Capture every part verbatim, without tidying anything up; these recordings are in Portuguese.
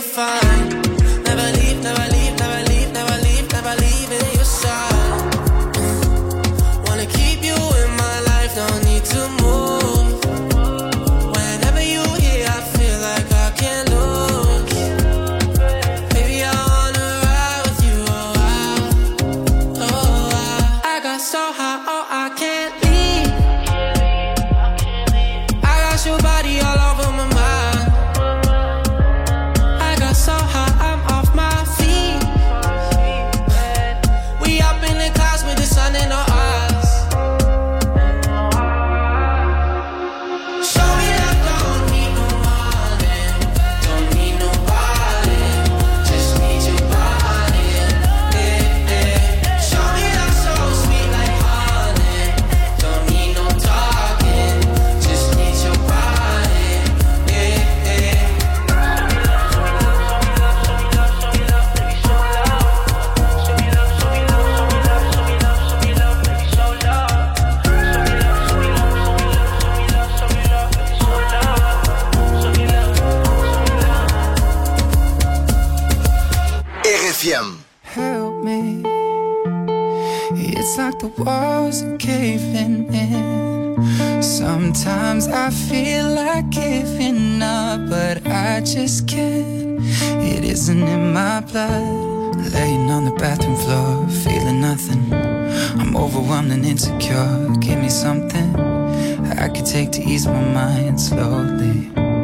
fine. Never leave, never leave, never leave, never leave, never leave in your side. Wanna keep you in my life, don't need to move. Whenever you here, I feel like I can't lose. Baby, I wanna ride with you, oh, I, oh, I, I got so high, oh, I can't leave. I got your body all over my mind. I got so high, I'm off my feet. We up in the clouds with the sun in our eyes. Show me that don't need no money, don't need nobody, just need your body, yeah, yeah. Show me that so sweet like honey, don't need no talking, just need your body, yeah, yeah. R F M. Help me. It's like the walls are caving in. Sometimes I feel like giving up, but I just can't. It isn't in my blood. Laying on the bathroom floor, feeling nothing. I'm overwhelmed and insecure. Give me something I could take to ease my mind slowly.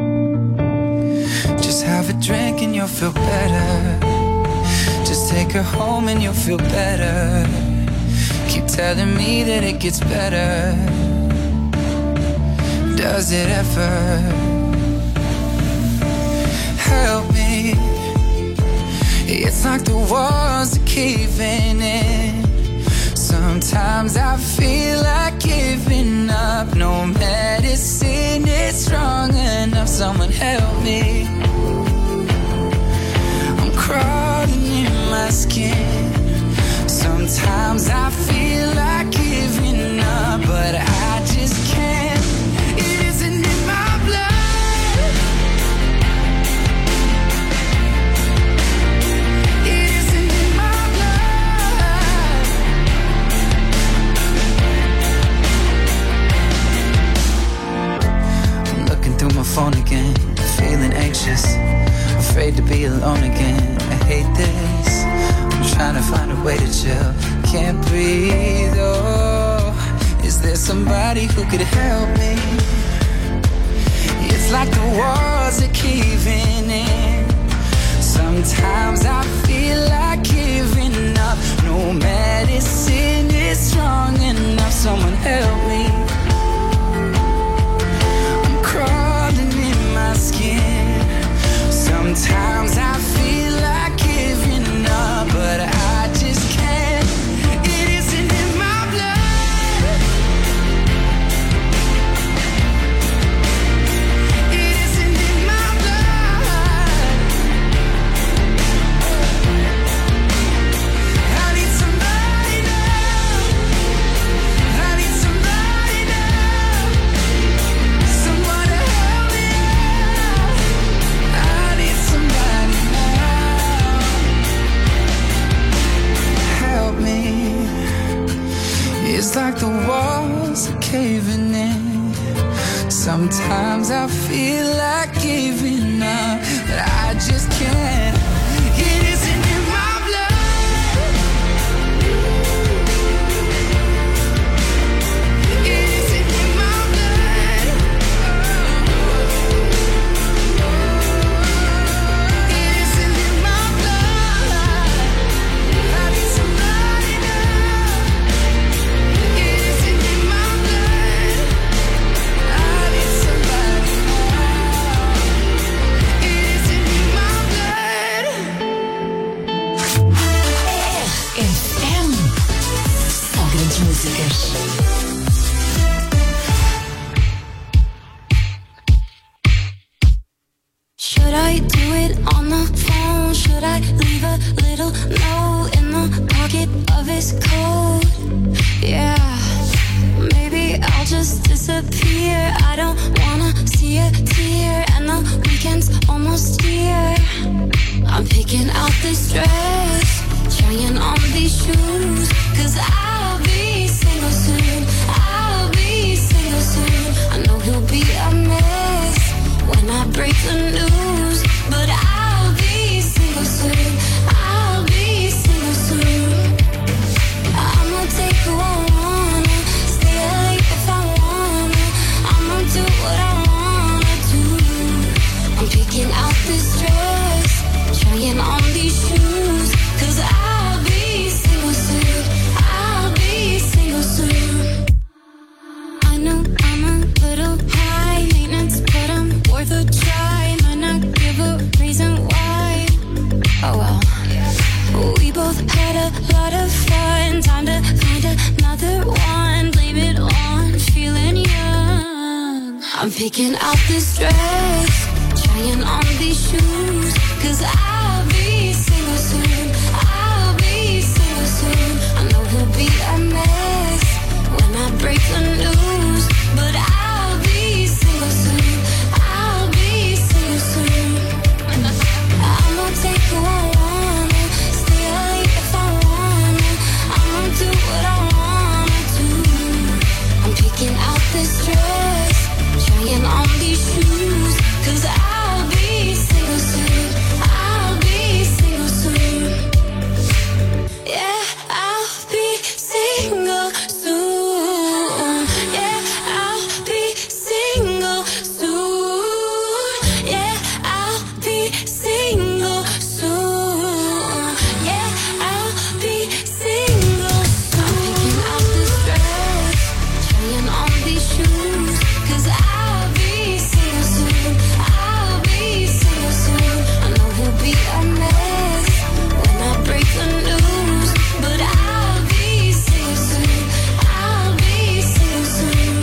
Just have a drink and you'll feel better. Just take her home and you'll feel better. Keep telling me that it gets better. Does it ever? Help me. It's like the walls are caving in. Sometimes I feel like giving up. No medicine is strong enough. Someone help me. I'm crawling in my skin. Sometimes I feel like giving up, but I just can't. It isn't in my blood. It isn't in my blood. I'm looking through my phone again, feeling anxious, afraid to be alone again. I hate this. I'm trying to find a way to chill. Can't breathe, oh. Is there somebody who could help me? It's like the walls are caving in. Sometimes I feel like giving up. No medicine is strong enough. Someone help me. I'm crawling in my skin. Sometimes I feel like giving up, but I just can't. It isn't in my blood. It isn't in my blood. I need somebody now. I need somebody now. Someone to help me out. I need somebody now. Help me. It's like the walls are caving in. Sometimes I feel like giving up, but I just can't. It isn't in my blood. It isn't in my blood. It isn't in my blood. I need somebody now. It isn't in my blood. I need somebody now. It isn't in my blood. R F M. Só grandes músicas. Should I do it on the phone? Should I leave a little note in the pocket of his coat? Yeah, maybe I'll just disappear. I don't wanna see a tear, and the weekend's almost here. I'm picking out this dress, trying on these shoes, cause I'll be single soon, I'll be single soon. I know he'll be a mess when I break the news, but I'll be single soon, I'll be single soon. I'ma take who I wanna, stay late if I wanna, I'ma do what I wanna do. I'm picking out this dress, trying on these shoes, cause I'll be single soon, I'll be single soon. I know I'm a little high maintenance, but I'm worth a try. Might not give a reason why. Oh well. We both had a lot of fun. Time to find another one. Blame it on feeling young. I'm picking out this dress, trying on these shoes, cause I'll be single soon, I'll be single soon. I know he'll be a mess when I break the news, but I'll be single soon, I'll be single soon. I'ma take who I wanna, stay late if I wanna, I'ma do what I wanna do. I'm picking out this dress, trying on these shoes, cause I'll be single soon, I'll be single soon. Yeah, I'll be single soon. Yeah, I'll be single soon. Yeah, I'll be single soon. Yeah, I'll be single soon. I'm picking out this dress, trying on these shoes, cause I'll be single soon, I'll be single soon. I know he'll be a mess when I break the news, but I'll be single soon, I'll be single soon.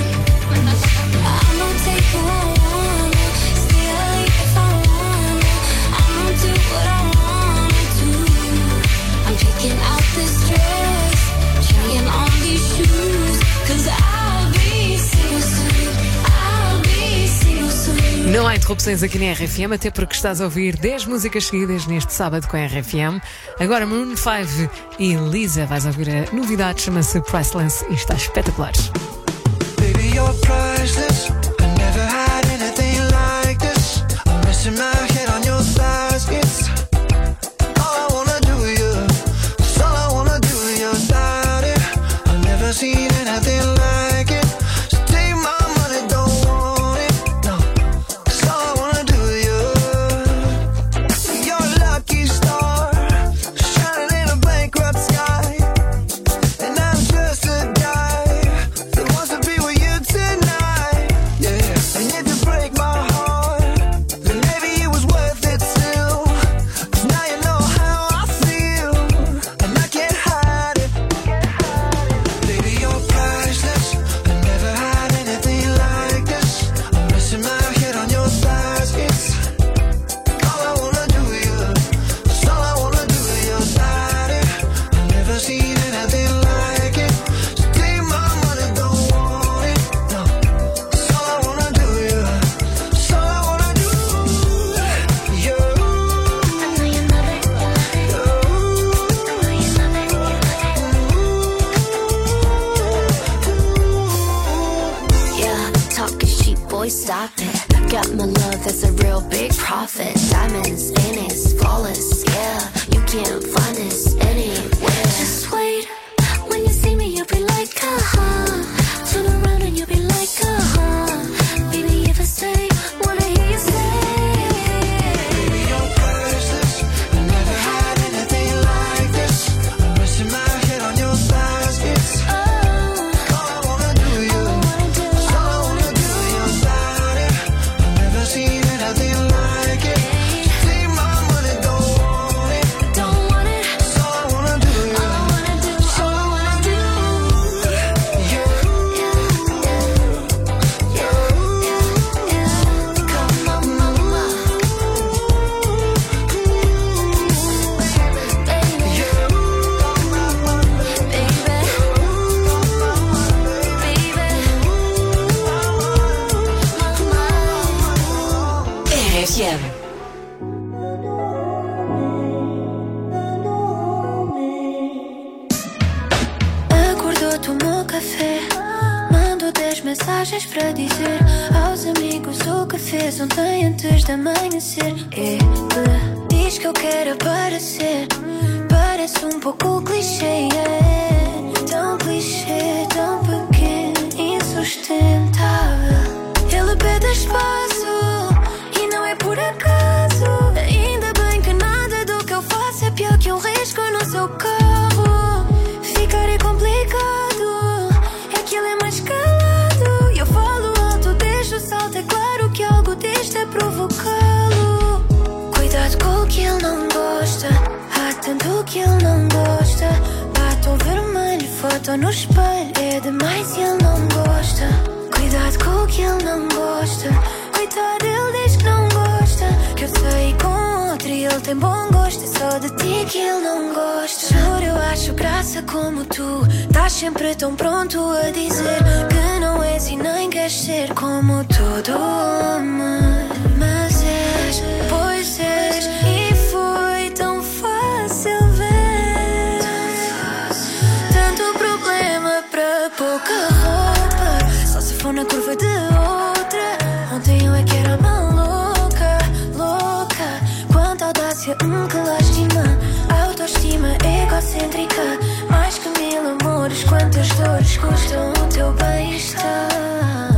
I'ma take who I wanna, stay late if I wanna, I'ma do what I wanna do. I'm picking out this dress, trying on these shoes, cause I'll be single soon, I'll be single soon. Não há interrupções aqui na R F M, até porque estás a ouvir dez músicas seguidas neste sábado com a R F M. Agora Maroon cinco e Lisa, vais ouvir a novidade, chama-se Priceless e está espetacular. Baby, you're priceless. I never had anything like this. I'm resting my head on your thighs. It's all I wanna do with you. It's all I wanna do with your body. I've never seen anything like it. So take my money, don't want it. No, it's all I wanna do with you. You're a lucky star, shining in a bankrupt sky. And I'm just a guy that wants to be with you tonight. Yeah, and if you break my heart, then maybe it was worth it still. 'Cause now you know how I feel, and I can't hide it. Baby, you're priceless. I never had anything like this. I'm resting my head on your thighs. It's all I wanna do with you. It's all I wanna do with your body. I've never seen anything like it. So take my money, don't want it. No, it's all I wanna do with you. It's all I wanna do. You. I know you love it. I know you love it. Yeah, talking cheap, boy, stop it. Got my love as a real big profit. Diamonds, Phoenix, flawless, yeah. You can't find this anywhere. Just wait, when you see me, you'll be like, uh-huh. Turn around and you'll be like, uh-huh. Baby, if I say, wanna hear you say. Baby, you're priceless. I never had anything like this. I'm resting my head on your thighs. It's Oh, all I wanna do with you. wanna do It's all I wanna do with your body. I've never seen anything like it. So take my money, don't want it. don't want it. mensagens para dizer aos amigos o que fez ontem antes de amanhecer. Ele diz que eu quero aparecer, parece um pouco clichê, é tão clichê, tão pequeno, insustentável. Ele pede espaço e não é por acaso. Ainda bem que nada do que eu faço é pior que um risco no seu carro. Ficar é complicado, é que ele é mais calado. Eu falo alto, deixo o salto, é claro que algo deste é provocá-lo. Cuidado com o que ele não gosta, há tanto que ele não gosta. Batom vermelho, foto no espelho, é demais e ele não gosta. Cuidado com o que ele não gosta, coitado, ele diz que não gosta. Que eu saí com outro e ele tem bom gosto, é só de ti que ele não gosta. Juro, eu acho graça como tu, estás sempre tão pronto a dizer que não és e nem queres ser como todo homem. Mas és, pois és, e foi tão fácil ver. Tanto problema para pouca roupa, só se for na curva de outra. Ontem eu é que era maluca, louca. Quanta audácia, hum, que lástima. Autoestima egocêntrica, mais que mil amores. Quantas dores custam o teu bem-estar?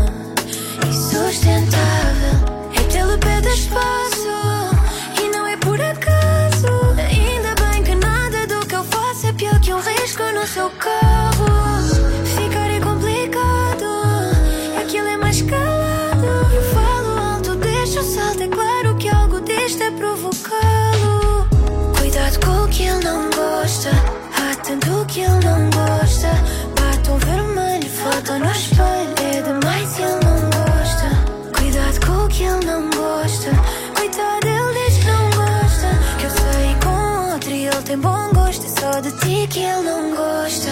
Insustentável é que ele pede espaço e não é por acaso. Ainda bem que nada do que eu faço é pior que um risco no seu carro. Ficar é complicado, é que ele é mais calado. Eu falo alto, deixo o salto, é claro que algo deste é provocá-lo. Cuidado com o que ele não gosta, há tanto que ele não gosta. Batom vermelho, foto no espelho, é demais e ele não gosta. Cuidado com o que ele não gosta, coitado, ele diz que não gosta. Que eu saí com outro e ele tem bom gosto, é só de ti que ele não gosta.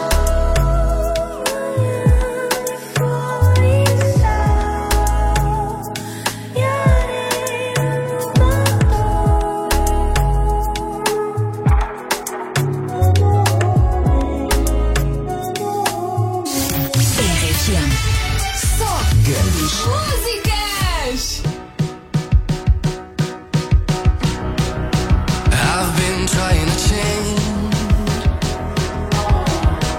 Músicas! I've been trying to change,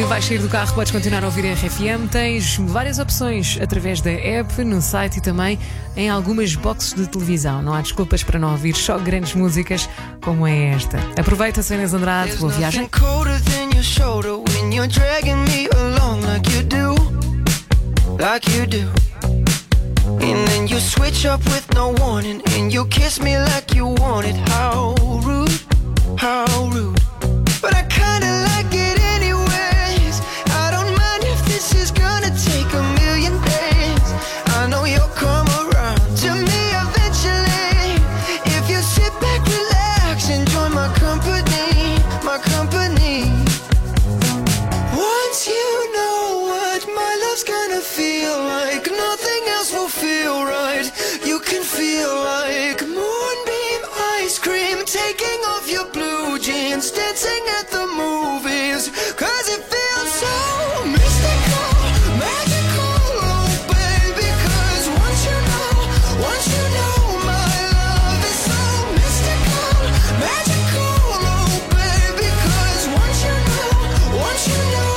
vais sair do carro, podes continuar a ouvir a R F M. Tens várias opções através da app, no site e também em algumas boxes de televisão. Não há desculpas para não ouvir só grandes músicas como é esta. Aproveita, Inês Andrade, boa viagem. Like you do. And then you switch up with no warning, and you kiss me like you want it. How rude, how rude. But I kinda like it anyways. I don't mind if this is gonna take a million days. I know you'll come around to me eventually. If you sit back, relax, enjoy my company, my company. Once you know what my love's gonna feel like, nothing else will feel right. You can feel like moonbeam ice cream, taking off your blue jeans, dancing at the movies. Cause it feels so mystical, magical, oh baby. Cause once you know, once you know my love is so mystical, magical, oh baby. Cause once you know, once you know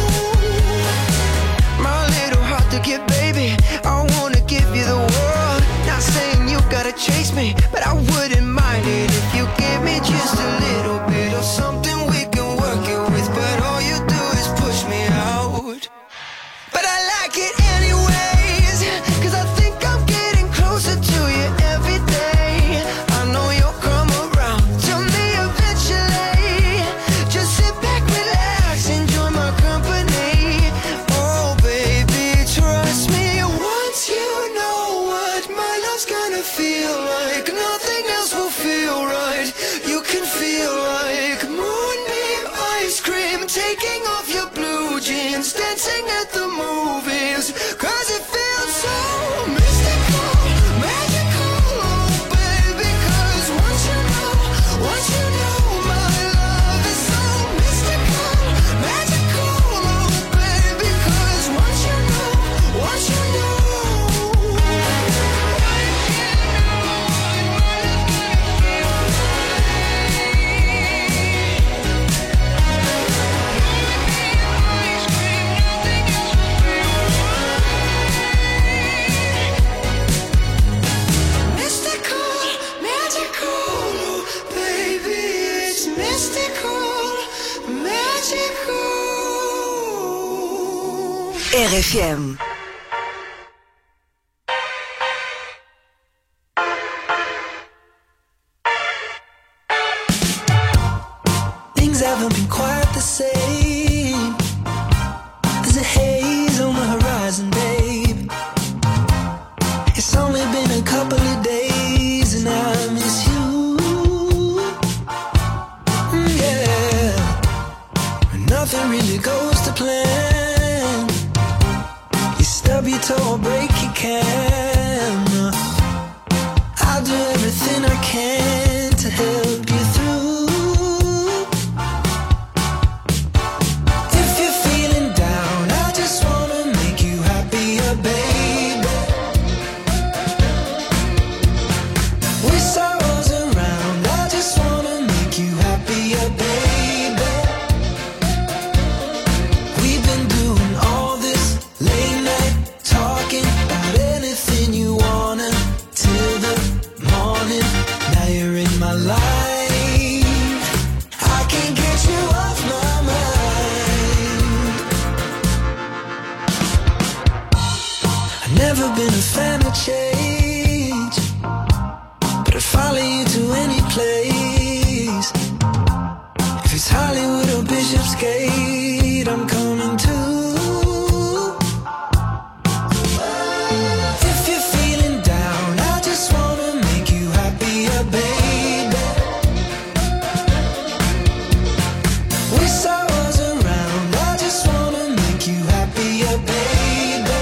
to get, baby, I wanna give you the world. Not saying you gotta chase me, but I wouldn't mind it if you give me just a little bit of something we can work it with. But all you do is push me out. But I like it anyways, cause I think I'm getting closer to you every day. I know you'll come around to me eventually. Just sit back, relax, enjoy my company. Oh baby, trust me, once you know what my love's gonna feel like, nothing else will feel right. You can feel like moonbeam ice cream, taking off your blue jeans, dancing at the movies. Cause it feels so mystical, magical, oh baby. Cause once you know, once you know my love is so mystical, magical, oh baby. Cause once you know, once you know. Mystical, magical, oh baby, it's mystical, magical. R F M. Things haven't been quite the same. There's a haze on the horizon, babe. It's only been a couple of days and I miss you. Mm, yeah. Nothing really goes to plan. You stub your toe or break your camera. I'll do everything I can to help you through. If you're feeling down, I just wanna make you happier, baby. With sorrows around, I just wanna make you happier, baby. We've been doing all this late night talking about anything you wanna till the morning. Now you're in my life, I can't get you off my mind. I've never been a fan of change, but I'd follow you to any place. If it's Hollywood or Bishopsgate, I'm coming too. If you're feeling down, I just wanna make you happier, baby. With sorrows around, I just wanna make you happier, baby.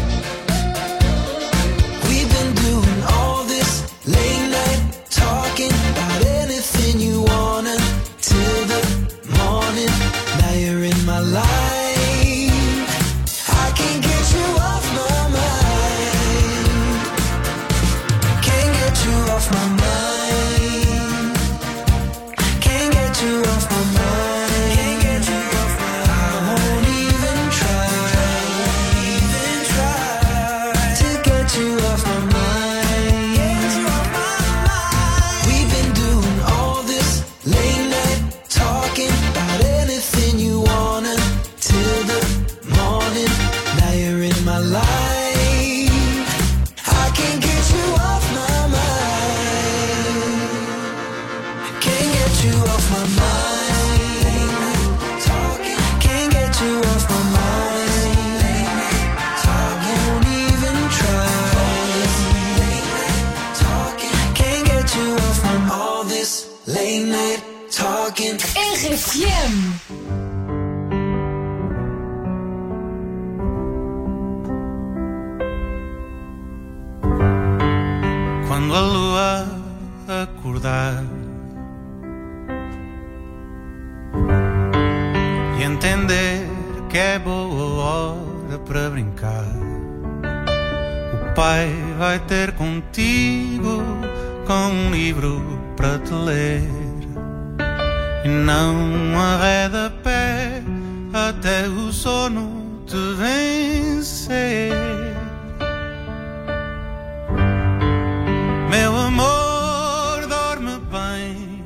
We've been doing all this late night talking about anything you wanna till the morning. Now you're in my life, rocking. R F M. Quando a lua acordar e entender que é boa hora para brincar, o pai vai ter contigo com um livro para te ler e não arreda pé até o sono te vencer. Meu amor, dorme bem,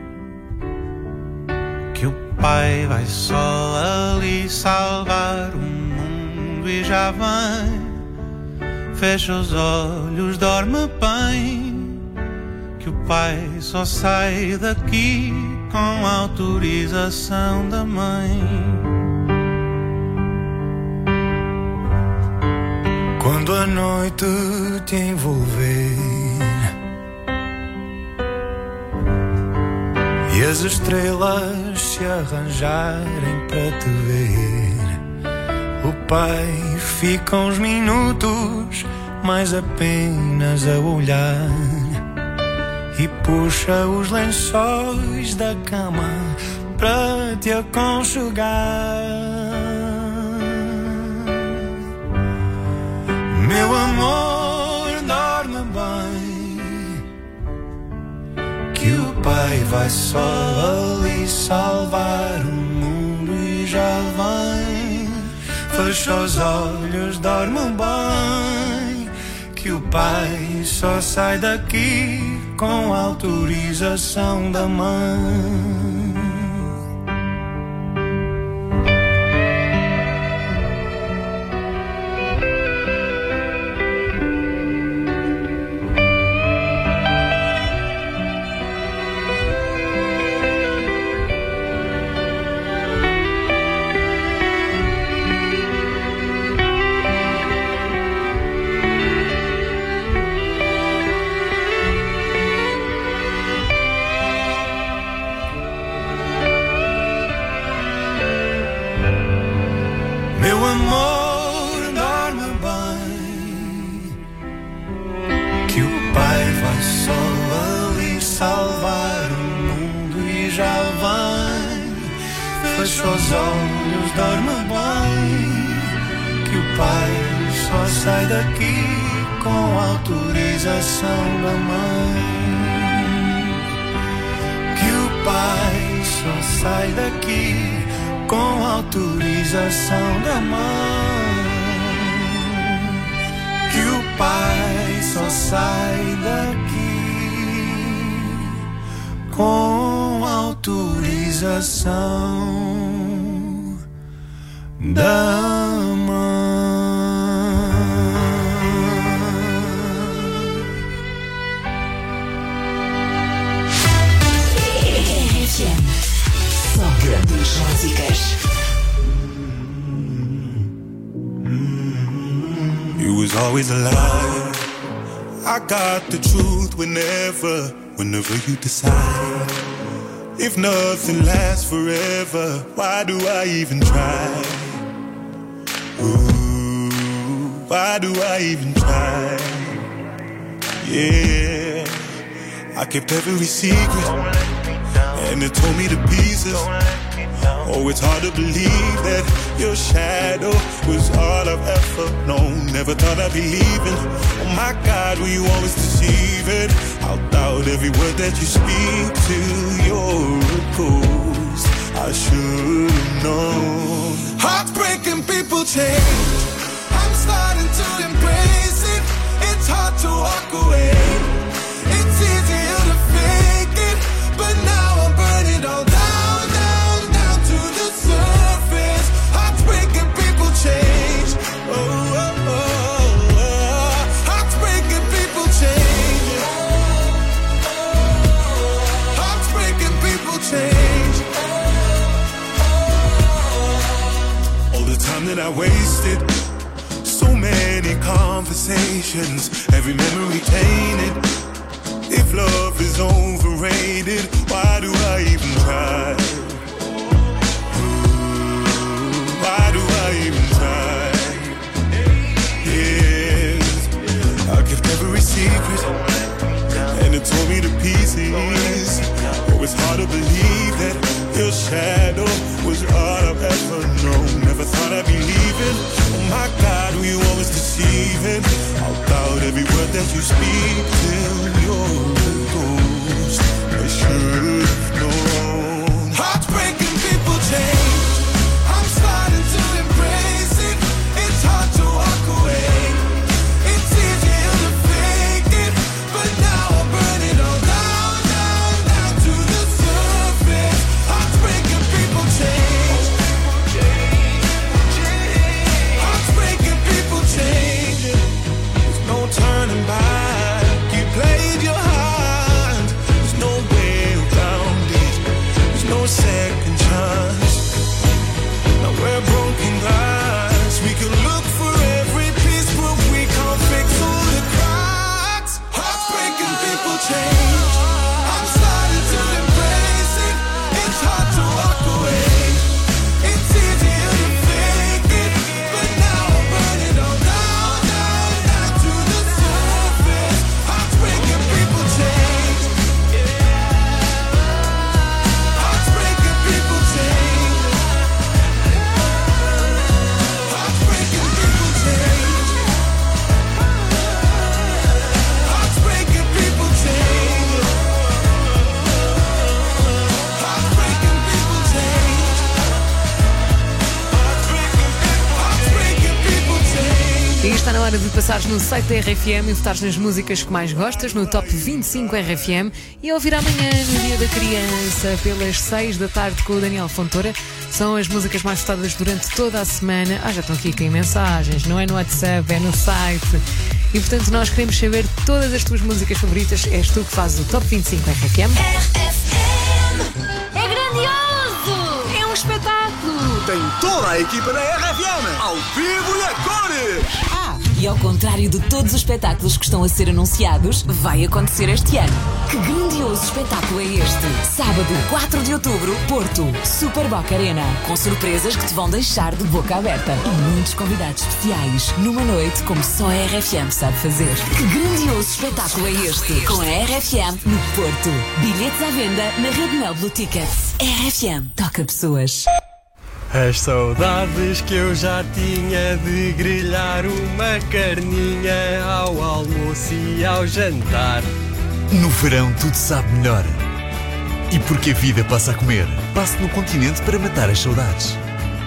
que o pai vai só ali salvar o mundo e já vem. Fecha os olhos, dorme bem, que o pai só sai daqui com autorização da mãe. Quando a noite te envolver e as estrelas se arranjarem para te ver, o pai fica uns minutos mais apenas a olhar e puxa os lençóis da cama para te aconchegar. Meu amor, dorme bem, que o pai vai só ali salvar o mundo e já vem. Fecha os olhos, dorme bem, que o pai só sai daqui com autorização da mãe. Fecha os olhos, dorme bem, que o pai só sai daqui com autorização da mãe. Que o pai só sai daqui com autorização da mãe. Que o pai só sai daqui com autorização da mãe. R F M. Só grandes músicas. You was always alive. I got the truth whenever, whenever you decide. If nothing lasts forever, why do I even try? Ooh, why do I even try? Yeah, I kept every secret, and it tore me to pieces. Oh, it's hard to believe that your shadow was all I've ever known. Never thought I'd be leaving. Oh my God, were you always deceiving? I'll doubt every word that you speak to your ghost. I should've known. Heartbreaking people change. I'm starting to embrace it. It's hard to walk away. It's easier to fake it, but now I'm burning all down, down, down to the surface. Heartbreaking people change. Oh, oh, oh, oh. Heartbreaking people change. Heartbreaking people change. All the time that I wasted, so many conversations, every memory tainted. If love is overrated, why do I even try? Why do I even try? Yes, I kept every secret, and it tore me to pieces. Oh, it's hard to believe that your shadow was all I've ever known. Never thought I'd be leaving. Oh my God, were you always deceiving? I'll doubt every word that you speak till you're a ghost. I should've known. Heartbreaking people change. I'm starting to embrace it. It's hard to walk away. It's easier to fake it, but now I burn it all down, down, down to the surface. Heartbreaking people change. Heartbreaking people change. There's no turning back. You played your hand. There's no way around it. There's no second chance. Now we're broken glass. We can look for every piece, but we can't fix all the cracks. Heartbreaking people change. I'm starting to embrace it. It's hard to walk away. It's easier to fake it, but now I burn it all down, down, down to the surface. Heartbreaking people change. Heartbreaking people change. Heartbreaking people change. Heartbreaking people change. Heartbreaking people change. Heartbreaking people change. E está na hora de passares no site da R F M e votares nas músicas que mais gostas, no Top vinte e cinco R F M, e ouvir amanhã, no Dia da Criança, pelas seis da tarde, com o Daniel Fontoura. São as músicas mais votadas durante toda a semana. Ah, já estão aqui com mensagens, não é no WhatsApp, é no site. E portanto nós queremos saber todas as tuas músicas favoritas. És tu que fazes o Top vinte e cinco R F M. É grandioso! É um espetáculo! Tem toda a equipa da R F M, ao vivo e a cores! Ah, e ao contrário de todos os espetáculos que estão a ser anunciados, vai acontecer este ano. Que grandioso espetáculo é este? Sábado, quatro de outubro, Porto, Super Boca Arena, com surpresas que te vão deixar de boca aberta e muitos convidados especiais, numa noite como só a R F M sabe fazer. Que grandioso espetáculo é este? Com a R F M no Porto. Bilhetes à venda na Rede Mel Blue Tickets. R F M toca pessoas. As saudades que eu já tinha de grelhar uma carninha ao almoço e ao jantar. No verão tudo sabe melhor. E porque a vida passa a comer, passe no Continente para matar as saudades.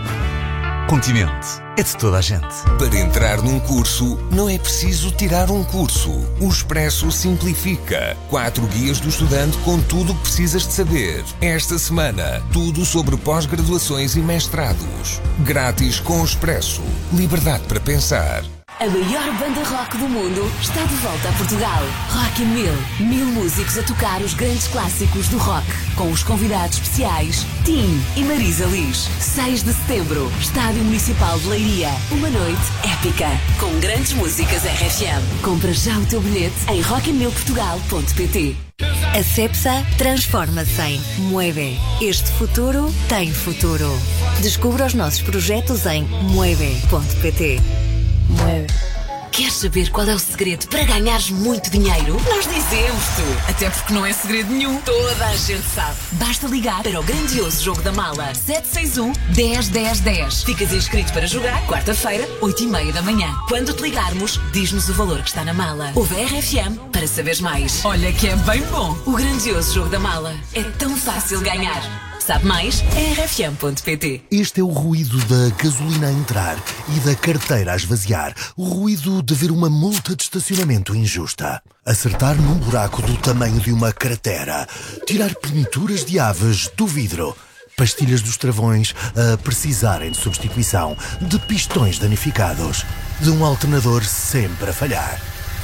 Continente é de toda a gente. Para entrar num curso, não é preciso tirar um curso. O Expresso simplifica. Quatro guias do estudante com tudo o que precisas de saber. Esta semana, tudo sobre pós-graduações e mestrados. Grátis com o Expresso. Liberdade para pensar. A maior banda rock do mundo está de volta a Portugal. Rock in Mil. Mil músicos a tocar os grandes clássicos do rock. Com os convidados especiais Tim e Marisa Liz. seis de setembro, Estádio Municipal de Leiria. Uma noite épica. Com grandes músicas R F M. Compra já o teu bilhete em rock in mil portugal ponto pt. A Cepsa transforma-se em Mueve. Este futuro tem futuro. Descubra os nossos projetos em mueve ponto pt. Mueve. Queres saber qual é o segredo para ganhares muito dinheiro? Nós dizemos-te! Até porque não é segredo nenhum. Toda a gente sabe. Basta ligar para o grandioso jogo da mala. sete seis um, dez, dez, dez. Ficas inscrito para jogar quarta-feira, oito e meia da manhã. Quando te ligarmos, diz-nos o valor que está na mala. Ouve a R F M para saberes mais. Olha que é bem bom. O grandioso jogo da mala. É tão fácil ganhar. Sabe mais? É R F M ponto pt. Este é o ruído da gasolina a entrar e da carteira a esvaziar. O ruído de ver uma multa de estacionamento injusta. Acertar num buraco do tamanho de uma cratera. Tirar pinturas de aves do vidro. Pastilhas dos travões a precisarem de substituição. De pistões danificados. De um alternador sempre a falhar.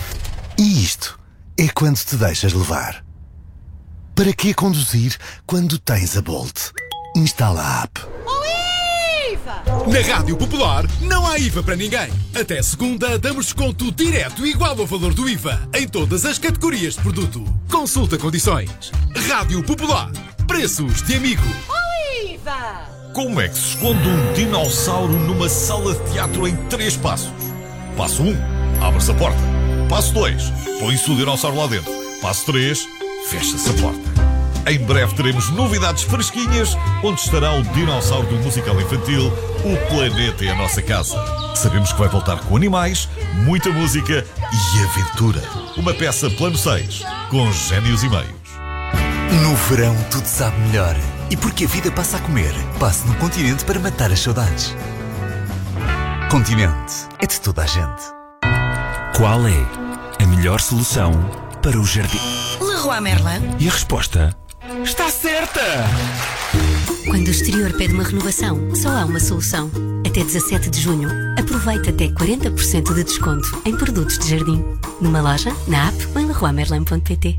E isto é quando te deixas levar. Para que conduzir quando tens a Bolt? Instala a app. Oh, Iva! Na Rádio Popular não há I V A para ninguém. Até segunda damos desconto direto igual ao valor do I V A em todas as categorias de produto. Consulta condições. Rádio Popular. Preços de amigo. Oh, I V A! Como é que se esconde um dinossauro numa sala de teatro em três passos? Passo um, abre-se a porta. Passo dois, põe-se o dinossauro lá dentro. Passo três, fecha-se a porta. Em breve teremos novidades fresquinhas, onde estará o dinossauro do musical infantil O Planeta é a Nossa Casa. Sabemos que vai voltar com animais, muita música e aventura. Uma peça plano seis, com génios e meios. No verão tudo sabe melhor. E porque a vida passa a comer, passe no Continente para matar as saudades. Continente é de toda a gente. Qual é a melhor solução para o jardim? Leroy Merlin. E a resposta está certa! Quando o exterior pede uma renovação, só há uma solução. Até dezassete de junho, aproveite até quarenta por cento de desconto em produtos de jardim. Numa loja, na app ou em leroy merlin ponto pt.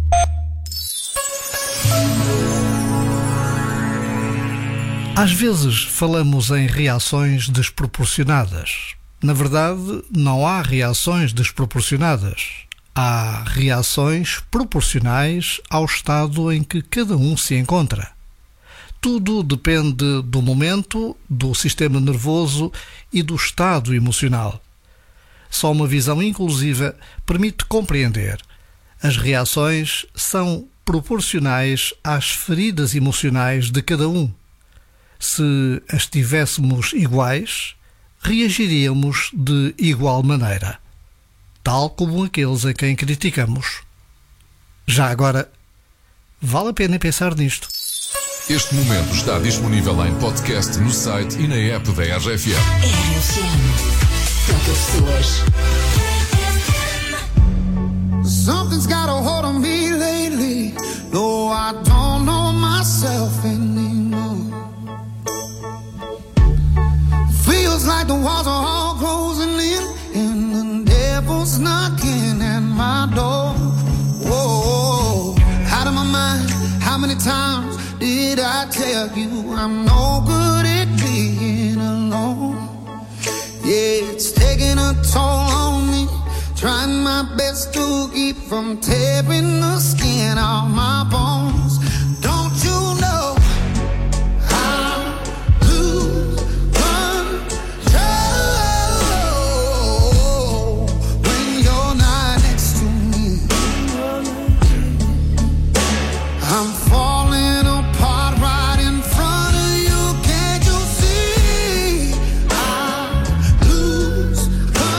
Às vezes falamos em reações desproporcionadas. Na verdade, não há reações desproporcionadas. Há reações proporcionais ao estado em que cada um se encontra. Tudo depende do momento, do sistema nervoso e do estado emocional. Só uma visão inclusiva permite compreender. As reações são proporcionais às feridas emocionais de cada um. Se as tivéssemos iguais, reagiríamos de igual maneira, tal como aqueles a quem criticamos. Já agora, vale a pena pensar nisto. Este momento está disponível em podcast no site e na app da R F M. R F M. Toca pessoas. Something's got a hold on me lately. No, I don't know myself anymore. Feels like the walls are all closing in and the devil's knocking at my door. Whoa, out of my mind. How many times did I tell you I'm no good at being alone? Yeah, it's taking a toll on me. Trying my best to keep from tearing the skin off my bones. Don't you know I lose control when you're not next to me? I'm falling apart right in front of you. Can't you see? I lose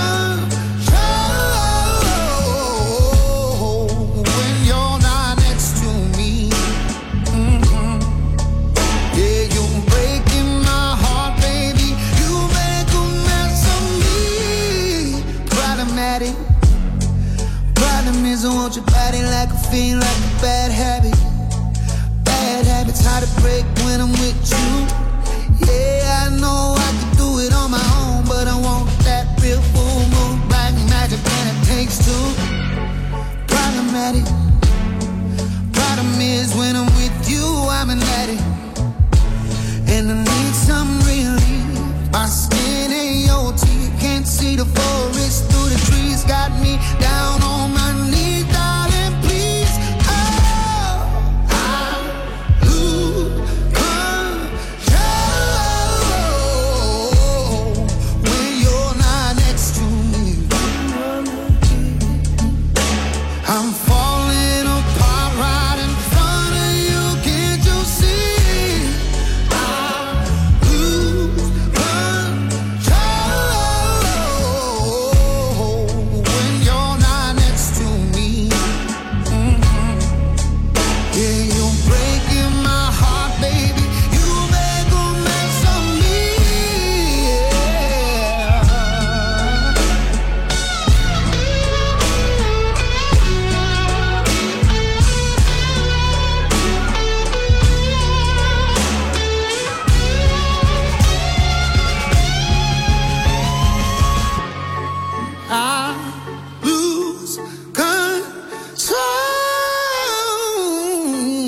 control when you're not next to me. Mm-hmm. Yeah, you're breaking my heart, baby. You make a mess of me. Problematic. Problem is I want your body like a fiend, like a bad habit. Bad habits hard to break when I'm with you. Yeah, I know I can do it on my own, but I want that real full moon black magic, and it takes two. Problematic. Problem is when I'm with you, I'm an addict, and I need some relief. My skin ain't your teeth, can't see the forest through the trees. Got me down on my knees, darling, please. Oh, I lose control when you're not next to me. I'm falling apart right in front of you. Can't you see? I lose control when you're not next to me. Mhm. Yeah, you're breaking my heart, baby. You make a mess of me. Yeah. I lose control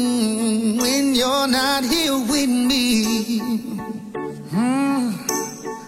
when you're not here with me. Mm.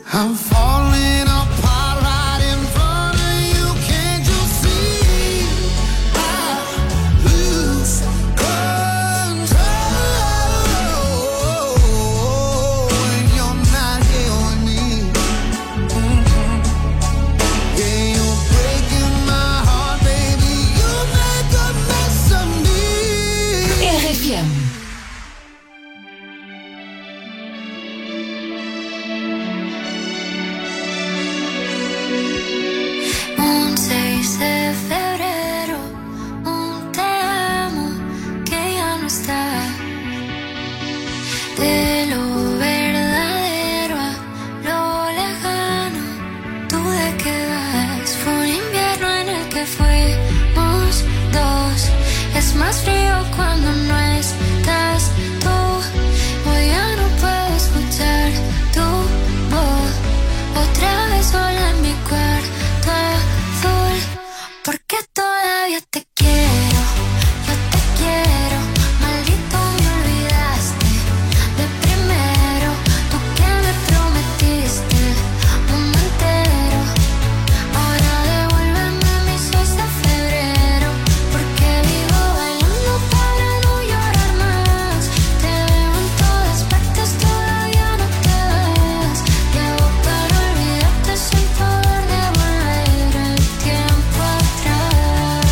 Es más frío cuando no estás tú. Hoy ya no puedo escuchar tu voz. Otra vez sola en mi cuarto azul. Porque todavía te quiero, yo te quiero. Maldito me olvidaste de primero. Tú que me prometiste el mundo entero. Ahora devuélveme mis seis de febrero. Porque vivo bailando para no llorar más. Te veo en todas partes, todavía no te ves. Llevo para olvidarte sin poder devolver el tiempo atrás.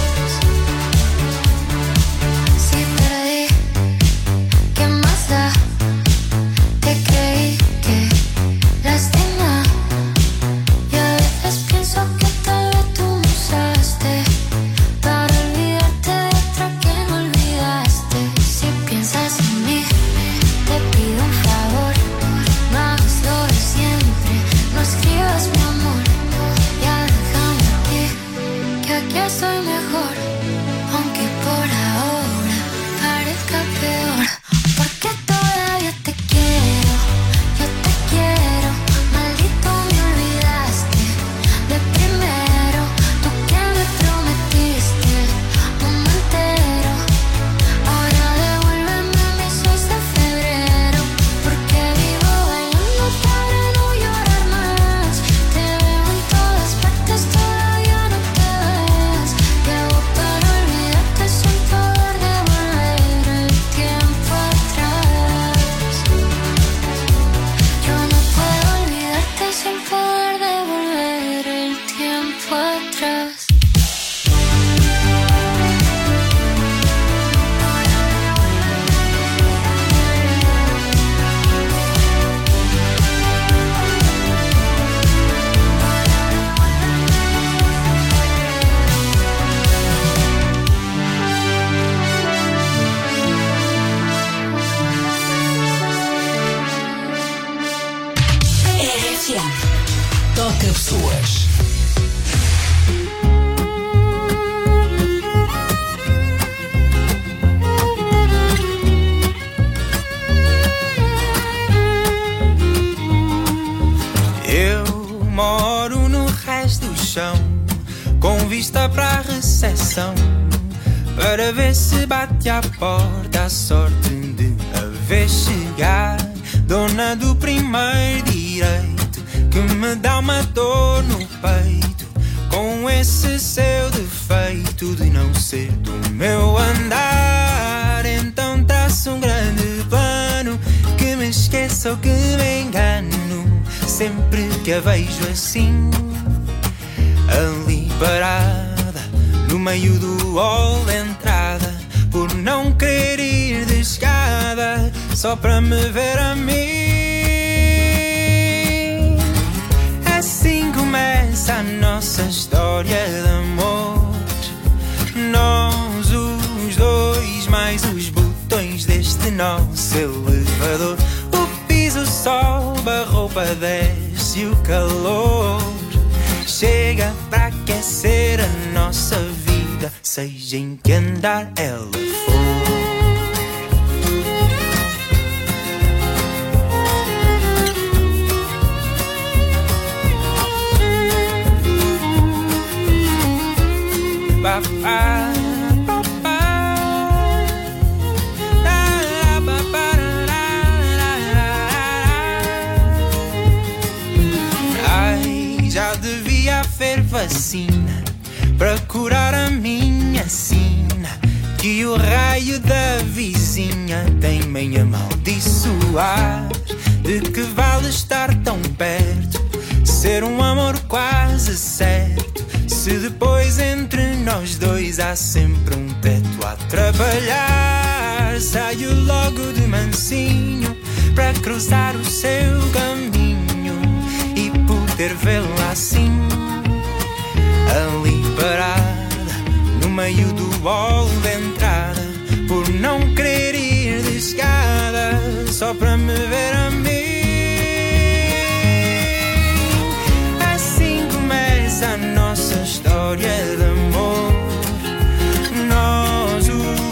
Si perdí, ¿qué más da? Te creí que lastima. Y a veces pienso que tal vez tú me usaste para olvidarte de otra que no olvidaste. Si piensas en mí, te pido un favor. No hagas lo de siempre, no escribas mi amor. Ya déjame aquí, que aquí estoy mejor. Aunque por ahora parezca peor. Porque todavía te quiero, yo te quiero. Maldito me olvidaste de primero. Tú que me prometiste el mundo entero. Ahora devuélveme mis seis de febrero. Porque vivo bailando para no llorar más. Te veo en todas partes, todavía no te ves. Llevo para olvidarte sin poder devolver el tiempo atrás. Yo no puedo olvidarte sin poder devolver el tiempo atrás. R F M. Toca pessoas. Eu moro no resto do chão, com vista para a recepção, para ver se bate à porta a sorte de a ver chegar. Dona do primeiro direito, que me dá uma dor no peito, com esse seu defeito de não ser do meu andar. Então traço um grande plano, que me esqueça ou que me engano, sempre que a vejo assim, ali parada, no meio do hall de entrada, por não querer ir de escada, só para me ver a mim. Assim começa a nossa história de amor. Nós os dois, mais os botões deste nosso elevador. O piso sobe, a roupa desce, o calor chega para aquecer a nossa vida, seja em que andar ela for. Ba, ba, ba, ba. Da, ba, ba, da, da, da. Ai, já devia haver vacina para curar a minha sina, que o raio da vizinha tem-me a amaldiçoar. De que vale estar tão perto, ser um amor quase certo, se depois entre nós dois há sempre um teto a trabalhar. Saio logo de mansinho para cruzar o seu caminho e poder vê-la assim, ali parada, no meio do hall de entrada, por não querer ir de escada, só para me ver a mim. Assim começa a nossa história de amor. Nós os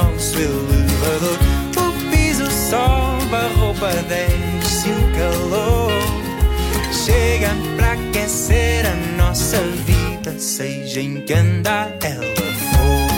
nosso elevador. O piso sobe, a roupa desce, o calor chega para aquecer a nossa vida, seja em que andar ela for.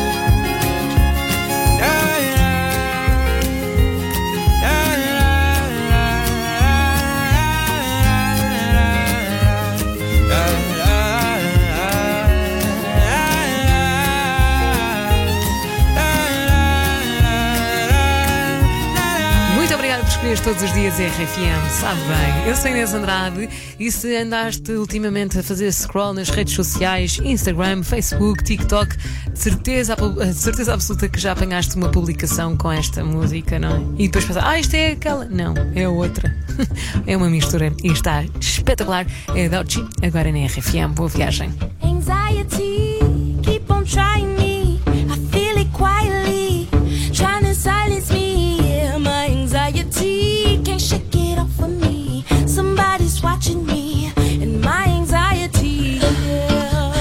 Todos os dias R F M, sabe bem. Eu sou Inês Andrade e se andaste ultimamente a fazer scroll nas redes sociais, Instagram, Facebook, TikTok, de certeza, de certeza absoluta que já apanhaste uma publicação com esta música, não é? E depois pensas, ah, isto é aquela. Não, é outra. É uma mistura e está espetacular. É Doechii, agora na R F M. Boa viagem. Anxiety, keep on trying me. I feel it quietly, trying to silence me. My anxiety can't shake it off of me. Somebody's watching me, and my anxiety. Yeah.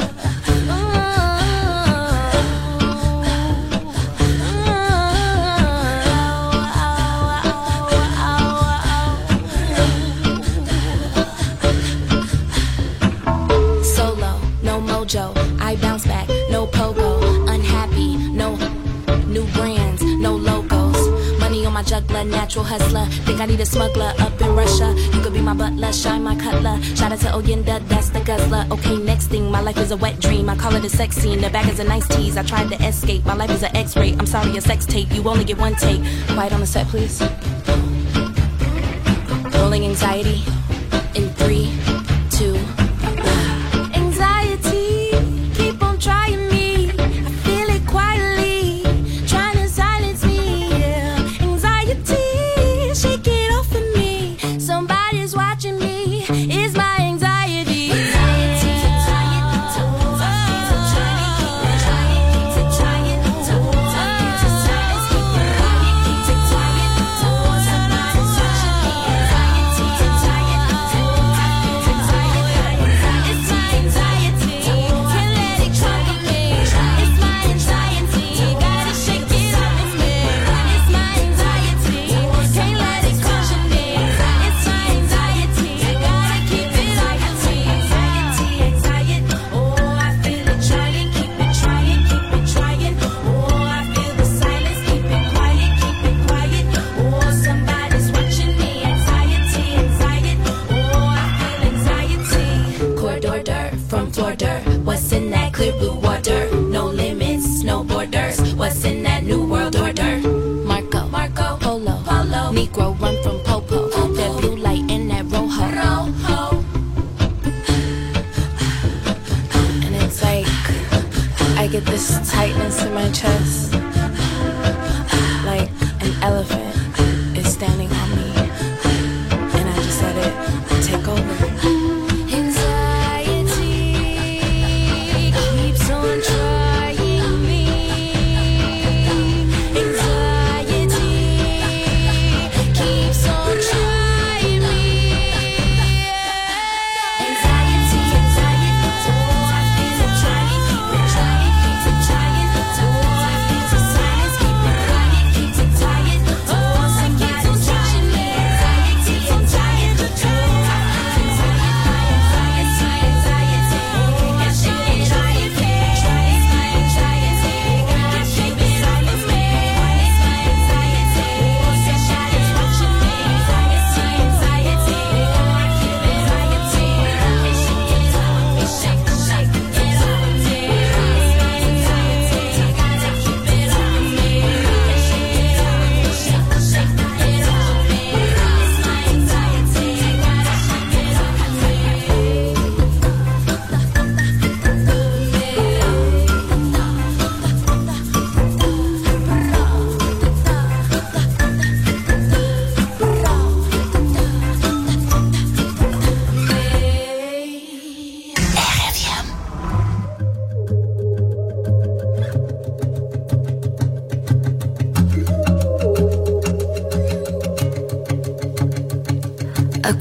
Solo, no mojo. I bounce back, no pogo. Unhappy, no new brands, no logos. On my juggler, natural hustler. Think I need a smuggler up in Russia. You could be my butler, shine my cutler. Shout out to Oyenda, that's the guzzler. Okay, next thing, my life is a wet dream. I call it a sex scene. The bag is a nice tease. I tried to escape. My life is an X-ray. I'm sorry, a sex tape. You only get one take. Quiet on the set, please. Rolling anxiety in three, two, one. Anxiety, keep on trying me. I feel it quietly, trying to silence me. Shake it off of me. Somebody's watching me. It's my anxiety. What's in that clear blue water? No limits, no borders. What's in that new world order? Marco, Marco, Polo, Polo. Negro run from Popo. Popo. That blue light in that Rojo. Rojo. And it's like I get this tightness in my chest, like an elephant is standing on me, and I just let it take over.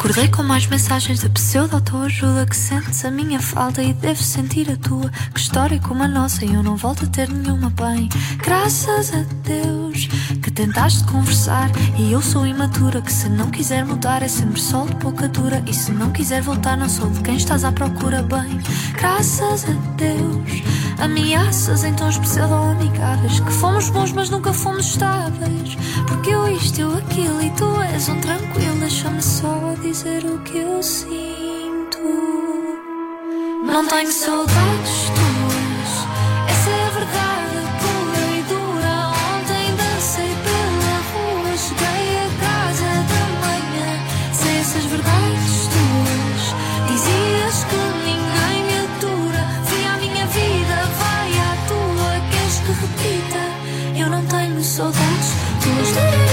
Acordei com mais mensagens da pseudo-autoajuda, que sentes a minha falta e deves sentir a tua. Que história como a nossa e eu não volto a ter nenhuma bem. Graças a Deus que tentaste conversar e eu sou imatura, que se não quiser mudar é sempre sol de boca dura. E se não quiser voltar não sou de quem estás à procura bem. Graças a Deus, ameaças em tons pseudo-amigáveis, que fomos bons mas nunca fomos estáveis. Porque eu isto, eu aquilo e tu és um tranquilo. Deixa-me só dizer o que eu sinto. Não tenho saudades tuas, essa é a verdade pura e dura. Ontem dancei pela rua, cheguei a casa da manhã. Sei essas verdades tuas, dizias que ninguém me atura. Vi a minha vida, vai à tua. Queres que repita? Eu não tenho saudades tuas.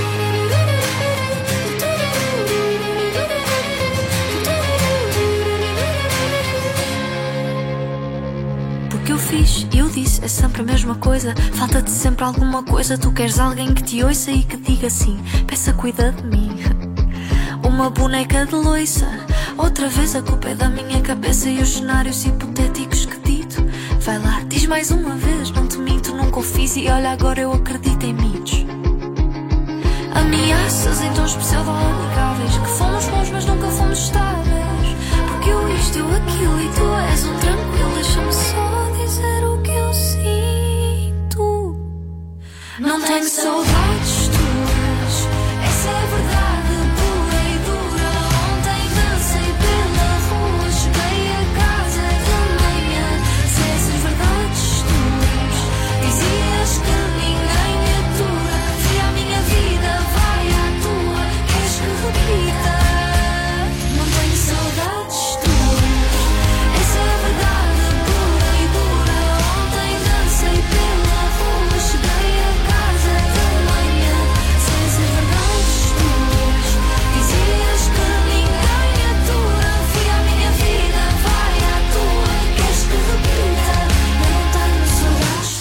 Que eu fiz, eu disse, é sempre a mesma coisa. Falta-te sempre alguma coisa. Tu queres alguém que te ouça e que diga assim: peça, cuida de mim. Uma boneca de loiça. Outra vez a culpa é da minha cabeça e os cenários hipotéticos que dito. Vai lá, diz mais uma vez, não te minto, nunca o fiz e olha agora eu acredito em mitos. Ameaças em tons pseudo-amigáveis, que fomos bons mas nunca fomos estáveis. Porque eu isto, eu aquilo e tu és um tranquilo. Deixa-me só dizer o que eu sinto. Não tenho saudades tuas, essa é a verdade pura e dura. Ontem dancei pela rua, cheguei a casa de manhã. Se essas verdades tuas, dizias que ninguém me atura. Vi a minha vida, vai à tua. Queres que repita? Não tenho saudades tuas, essa é a verdade pura e dura. Ontem dancei pela rua, cheguei a casa de manhã. Se essas verdades tuas, dizias que ninguém me atura. Vi a minha vida, vai à tua. Queres que repita? Eu não tenho saudades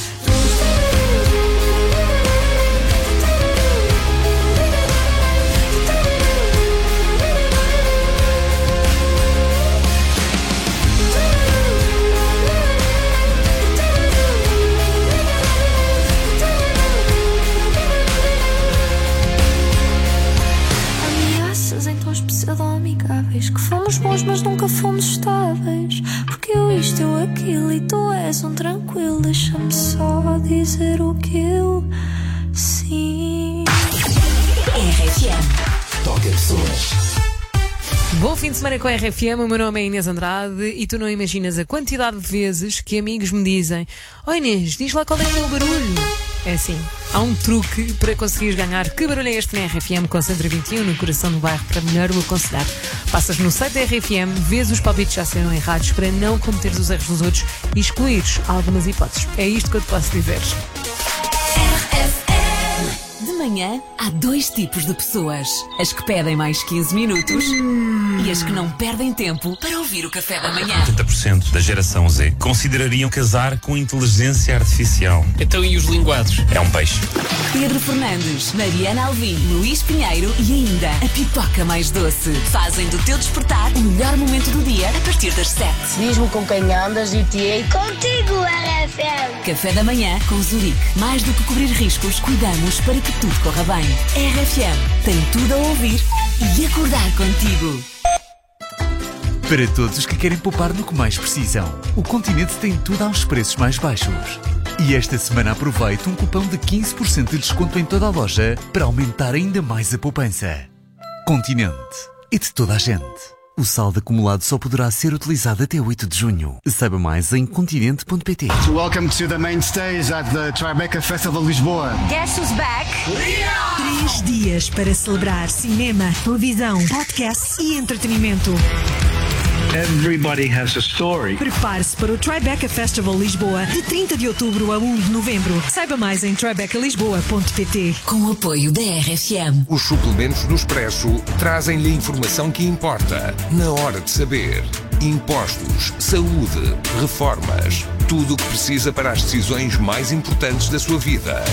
ameaças em tons pseudo-amigáveis, que fomos bons mas nunca fomos estáveis. Porque eu isto, eu aquilo e tu és um tranquilo. Deixa-me só dizer o que eu sinto. R F M Toca pessoas. Bom fim de semana com a R F M, o meu nome é Inês Andrade e tu não imaginas a quantidade de vezes que amigos me dizem: "Oh Inês, diz lá qual é que é o barulho." É assim, há um truque para conseguires ganhar. Que barulho é este na R F M com Centro vinte e um, no coração do bairro, para melhor o aconselhar? Passas no site da R F M, vês os palpites já serão errados para não cometeres os erros dos outros e excluires algumas hipóteses. É isto que eu te posso dizer. De manhã, há dois tipos de pessoas. As que pedem mais quinze minutos e as que não perdem tempo para ouvir o café da manhã. oitenta por cento da geração Z considerariam casar com inteligência artificial. Então e os linguados? É um peixe. Pedro Fernandes, Mariana Alvim, Luís Pinheiro e ainda a pipoca mais doce. Fazem do teu despertar o melhor momento do dia a partir das sete. Diz-me com quem andas e te ei contigo, R F M. Café da manhã com Zurique. Mais do que cobrir riscos, cuidamos para que tudo corra bem. R F M tem tudo a ouvir e acordar contigo. Para todos os que querem poupar no que mais precisam, o Continente tem tudo aos preços mais baixos. E esta semana aproveite um cupom de quinze por cento de desconto em toda a loja para aumentar ainda mais a poupança. Continente. E de toda a gente. O saldo acumulado só poderá ser utilizado até oito de junho. Saiba mais em continente ponto pt. Welcome to the main stage at the Tribeca Festival Lisboa. Guess who's back? Três dias para celebrar cinema, televisão, podcast e entretenimento. Everybody has a story. Prepare-se para o Tribeca Festival Lisboa de trinta de outubro a um de novembro. Saiba mais em tribeca lisboa ponto pt. Com o apoio da R F M. Os suplementos do Expresso trazem-lhe a informação que importa na hora de saber. Impostos, saúde, reformas, tudo o que precisa para as decisões mais importantes da sua vida.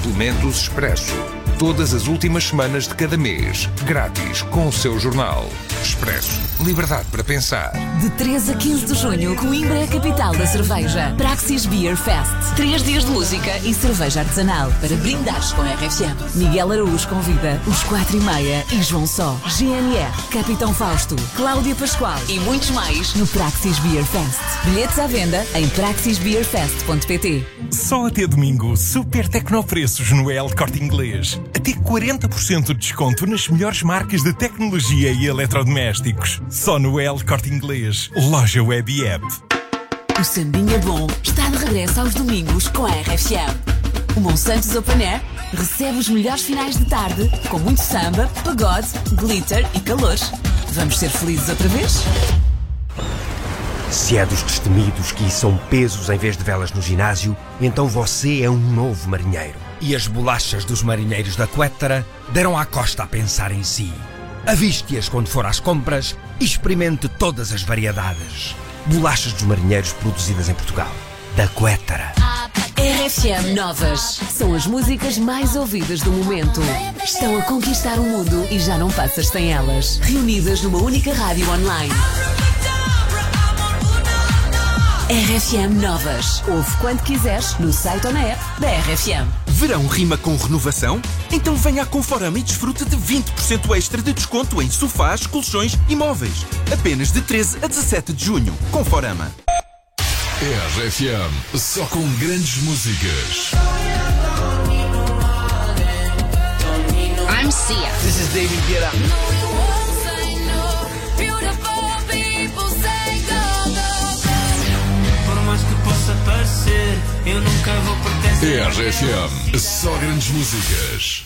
Suplementos Expresso. Todas as últimas semanas de cada mês, grátis com o seu jornal. Expresso. Liberdade para pensar. De treze a quinze de junho, Coimbra é a capital da cerveja. Praxis Beer Fest. Três dias de música e cerveja artesanal para brindares com a R F M. Miguel Araújo convida os quatro e meia e João Só, G N R, Capitão Fausto, Cláudia Pascoal e muitos mais no Praxis Beer Fest. Bilhetes à venda em praxis beer fest ponto pt. Só até domingo, super tecnopreços no El Corte Inglês. Até quarenta por cento de desconto nas melhores marcas de tecnologia e eletrodomésticos. Só no El Corte Inglês, loja web e app. O Sambinha Bom está de regresso aos domingos com a R F M. O Monsantos Open Air recebe os melhores finais de tarde com muito samba, pagode, glitter e calores. Vamos ser felizes outra vez? Se é dos destemidos que são pesos em vez de velas no ginásio, então você é um novo marinheiro. E as bolachas dos marinheiros da Quétara deram à costa a pensar em si. Aviste-as quando for às compras e experimente todas as variedades. Bolachas dos marinheiros produzidas em Portugal. Da Quétara. R F M Novas. São as músicas mais ouvidas do momento. Estão a conquistar o mundo e já não passas sem elas. Reunidas numa única rádio online. R F M Novas. Ouve quando quiseres, no site ou na app da R F M. Verão rima com renovação? Então venha à Conforama e desfrute de vinte por cento extra de desconto em sofás, colchões e móveis. Apenas de treze a dezassete de junho. Conforama. R F M, só com grandes músicas. I'm Sia. This is David Guetta. Eu nunca vou pertencer. R F M, só grandes músicas.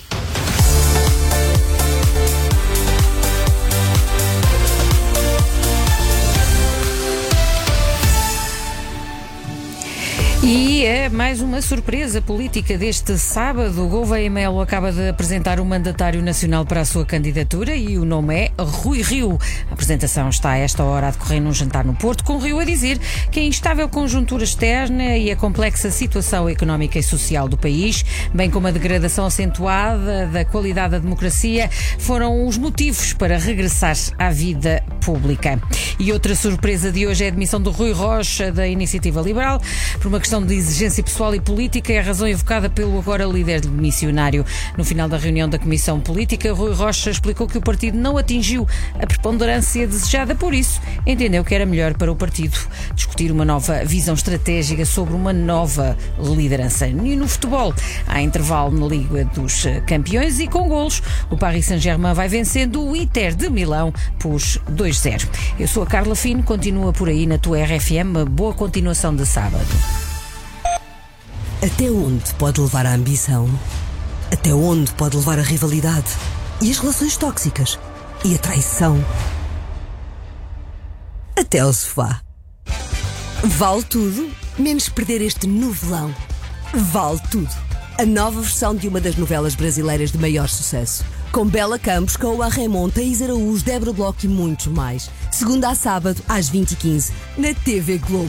E é mais uma surpresa política deste sábado. Gouveia Melo acaba de apresentar o mandatário nacional para a sua candidatura e o nome é Rui Rio. A apresentação está a esta hora a decorrer num jantar no Porto, com Rio a dizer que a instável conjuntura externa e a complexa situação económica e social do país, bem como a degradação acentuada da qualidade da democracia, foram os motivos para regressar à vida pública. E outra surpresa de hoje é a admissão de Rui Rocha da Iniciativa Liberal por uma questão de exigência pessoal e política. É a razão evocada pelo agora líder missionário. No final da reunião da Comissão Política, Rui Rocha explicou que o partido não atingiu a preponderância desejada, por isso entendeu que era melhor para o partido discutir uma nova visão estratégica sobre uma nova liderança. E no futebol, há intervalo na Liga dos Campeões e com golos, o Paris Saint-Germain vai vencendo o Inter de Milão por dois a zero. Eu sou a Carla Fino, continua por aí na tua R F M. Boa continuação de sábado. Até onde pode levar a ambição? Até onde pode levar a rivalidade? E as relações tóxicas? E a traição? Até ao sofá. Vale tudo, menos perder este novelão. Vale tudo. A nova versão de uma das novelas brasileiras de maior sucesso. Com Bela Campos, Coa Raymond, Thaís Araújo, Débora Bloch e muitos mais. Segunda a sábado, às vinte e quinze, na T V Globo.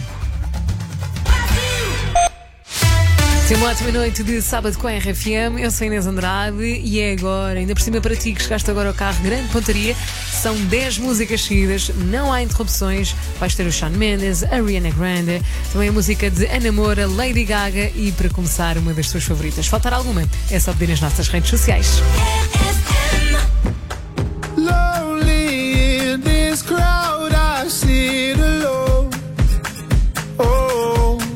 Tem uma ótima noite de sábado com a R F M. Eu sou Inês Andrade e é agora, ainda por cima para ti que chegaste agora ao carro, grande pontaria. São dez músicas seguidas, não há interrupções. Vais ter o Shawn Mendes, a Ariana Grande, também a música de Ana Moura, Lady Gaga e, para começar, uma das tuas favoritas. Faltar alguma? É só pedir nas nossas redes sociais. Lonely in this crowd, I sit alone. Oh,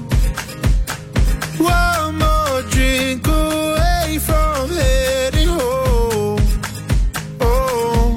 one more drink away from heading home. Oh,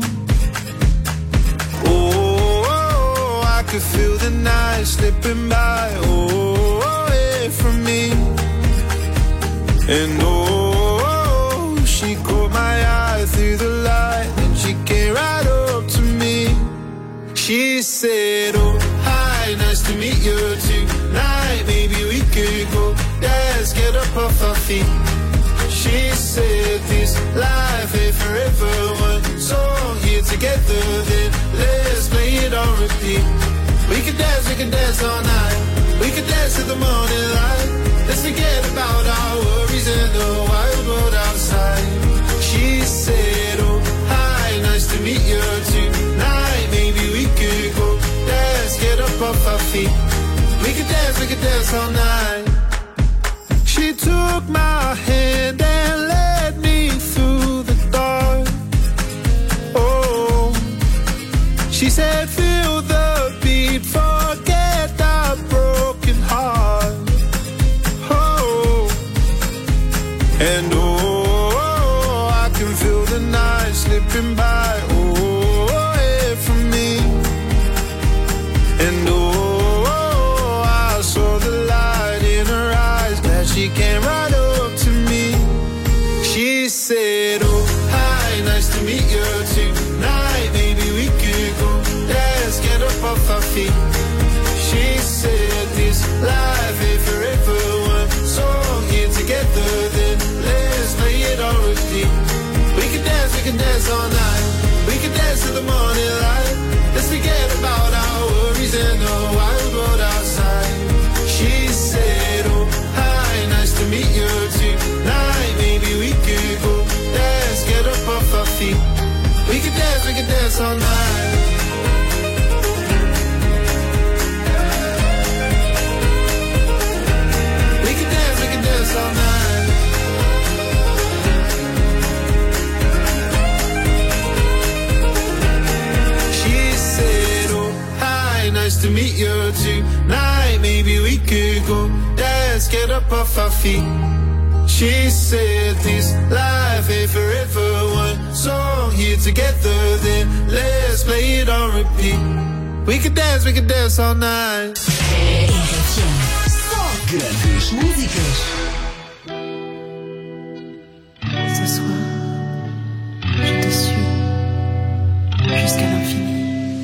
oh, oh, I could feel the night slipping by. Oh, away from me. And oh, she caught my eye through the light, and she came right up to me. She said, oh, hi, nice to meet you tonight. Maybe we could go dance, get up off our feet. She said, this life ain't forever. One song here together, then let's play it on repeat. We could dance, we could dance all night. We could dance till the morning light. Let's forget about our worries and the wild world outside. She said, oh, hi, nice to meet you tonight. feet. We could dance, we could dance all night. She took my hand and led me through the dark. Oh, she said, feel the beat, forget our broken heart. Oh, and oh, I can feel the night slipping by. Oh, away from me. And oh, I saw the light in her eyes. Glad she came right up to me. She said, oh, hi, nice to meet you tonight. Maybe we could go dance, get up off our feet. She said, this life ain't forever. One song here together, then let's play it on repeat. We can dance, we can dance all night. We can dance till the morning light. Let's forget about our worries and the wild world outside. She said, oh, hi, nice to meet you tonight. Maybe we could go dance, get up off our feet. We can dance, we can dance all night. We can dance, we can dance all night. Nice to meet you tonight. Maybe we could go dance, get up off our feet. She said this life ain't forever. One song here together, then let's play it on repeat. We could dance, we could dance all night. Só grandes músicas. Ce soir, je te suis jusqu'à l'infini.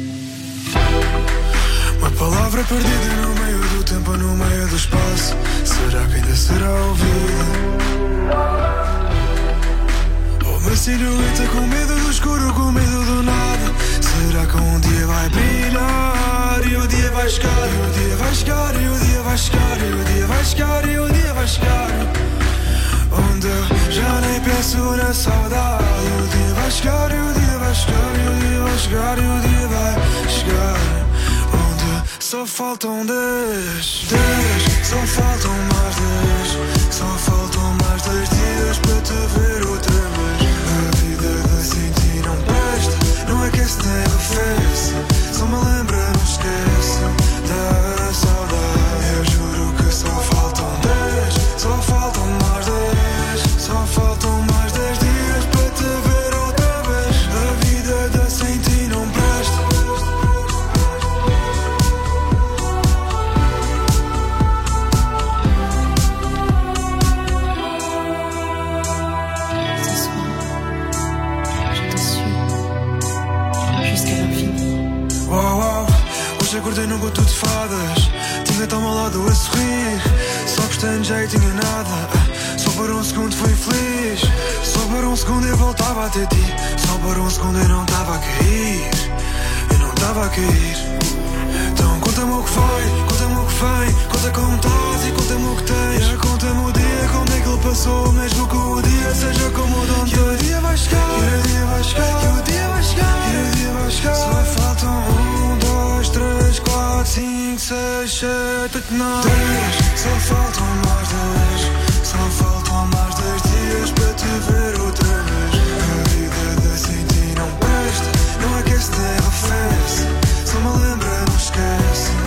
Uma palavra perdida no meio do tempo, no meio do espaço. Será que ainda será ouvida? Uma silhueta com medo do escuro, com medo do nada. Será que um dia vai brilhar? E o dia vai chegar, e o dia vai chegar, e o dia vai chegar, e o dia vai chegar, e o dia vai chegar. Onde eu já nem penso na saudade. E o dia vai chegar, e o dia vai chegar, e o dia vai chegar, e o dia vai chegar. Só faltam dez, dez, só faltam mais dez. Só faltam mais dez dias para te ver outra vez. A vida de sem ti não presta, não aquece nem arrefece. Só me lembra, não esquece da saudade. Eu juro que só faltam dez, só faltam mais dez. Só faltam mais dez dias para te ver outra vez. A vida de sem ti não presta. Acordei num conto de fadas. Tinha tão ao lado a sorrir. Só gostei de jeito, tinha nada. Só por um segundo fui feliz. Só por um segundo eu voltava até ti. Só por um segundo eu não estava a cair. Eu não estava a cair. Então conta-me o que foi, conta-me o que vem. Conta como estás e conta-me o que tens. Conta-me o dia, como é que ele passou. Mesmo que o dia seja como o de ontem. E o dia vai chegar, e o dia vai chegar, e o dia vai chegar, e o dia vai chegar. Só faltam um, dois, três, quatro, cinco, seis, sete, oito, nove.